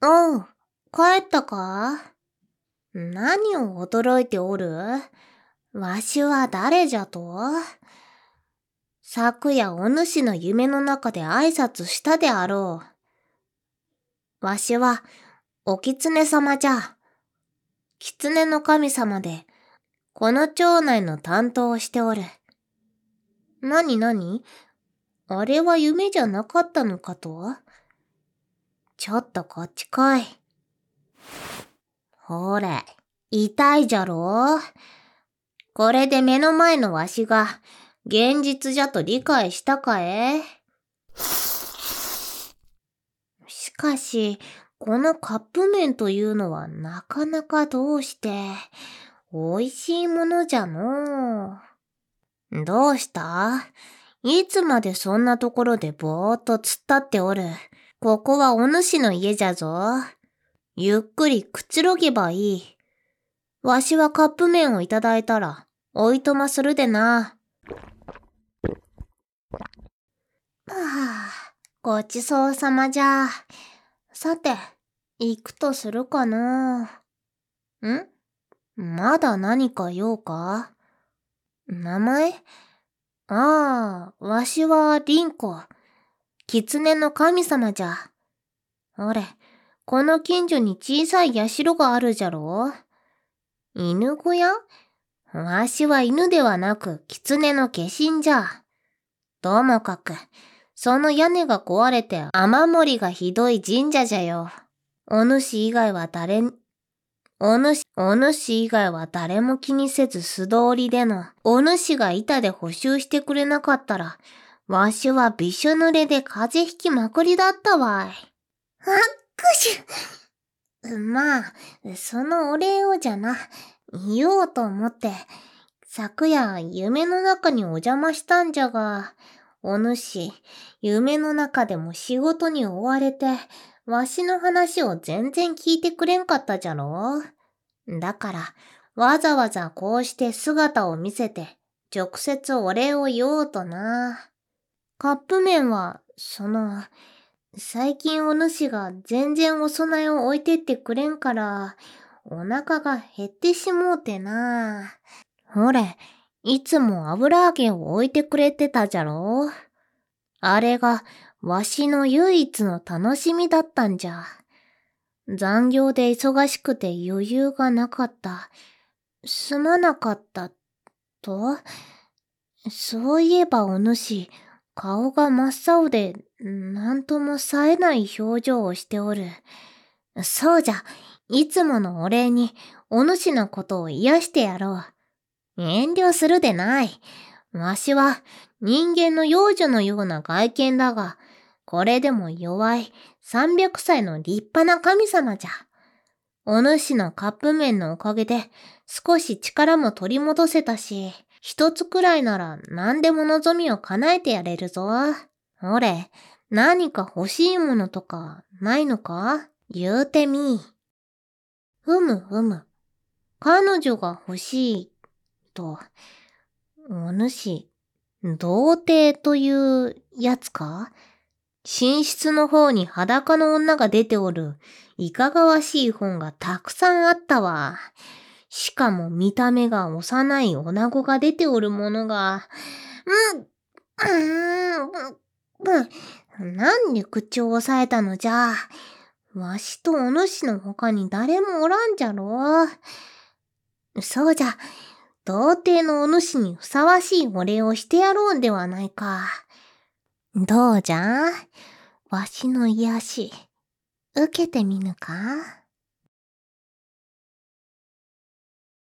おう、帰ったか？何を驚いておる？わしは誰じゃと？昨夜お主の夢の中で挨拶したであろう。わしは、お狐様じゃ。狐の神様で、この町内の担当をしておる。なになに？あれは夢じゃなかったのかと？ちょっとこっち来い。ほれ、痛いじゃろ？これで目の前のわしが現実じゃと理解したかえ？しかし、このカップ麺というのはなかなかどうして、美味しいものじゃのう。どうした？いつまでそんなところでぼーっと突っ立っておる。ここはお主の家じゃぞ。ゆっくりくつろげばいい。わしはカップ麺をいただいたら、おいとまするでな。はあ、ごちそうさまじゃ。さて、行くとするかな。まだ何か用か？名前？ああ、わしはリンコ。狐の神様じゃ。ほれ、この近所に小さい社があるじゃろ？犬小屋？わしは犬ではなく狐の化身じゃ。ともかく、その屋根が壊れて雨漏りがひどい神社じゃよ。お主以外は誰も気にせず素通りでの、お主が板で補修してくれなかったら、わしはびしょ濡れで風邪ひきまくりだったわい。あっくしゅ。まあ、そのお礼をじゃな、言おうと思って、昨夜夢の中にお邪魔したんじゃが、お主、夢の中でも仕事に追われて、わしの話を全然聞いてくれんかったじゃろ？だから、わざわざこうして姿を見せて、直接お礼を言おうとな。カップ麺は、最近お主が全然お供えを置いてってくれんから、お腹が減ってしもうてな。ほれ、いつも油揚げを置いてくれてたじゃろ？あれが、わしの唯一の楽しみだったんじゃ。残業で忙しくて余裕がなかった。すまなかった、と？そういえばお主、顔が真っ青で、なんとも冴えない表情をしておる。そうじゃ、いつものお礼に、お主のことを癒してやろう。遠慮するでない。わしは、人間の幼女のような外見だが、これでも弱い300歳の立派な神様じゃ。お主のカップ麺のおかげで少し力も取り戻せたし、一つくらいなら何でも望みを叶えてやれるぞ。ほれ、何か欲しいものとかないのか？言うてみ。ふむふむ。彼女が欲しいと、お主、童貞というやつか？寝室の方に裸の女が出ておる、いかがわしい本がたくさんあったわ。しかも見た目が幼い女子が出ておるものが、なんで口を押さえたのじゃ。わしとお主の他に誰もおらんじゃろ。そうじゃ、童貞のお主にふさわしいお礼をしてやろうではないか。どうじゃ？わしの癒し、受けてみぬか？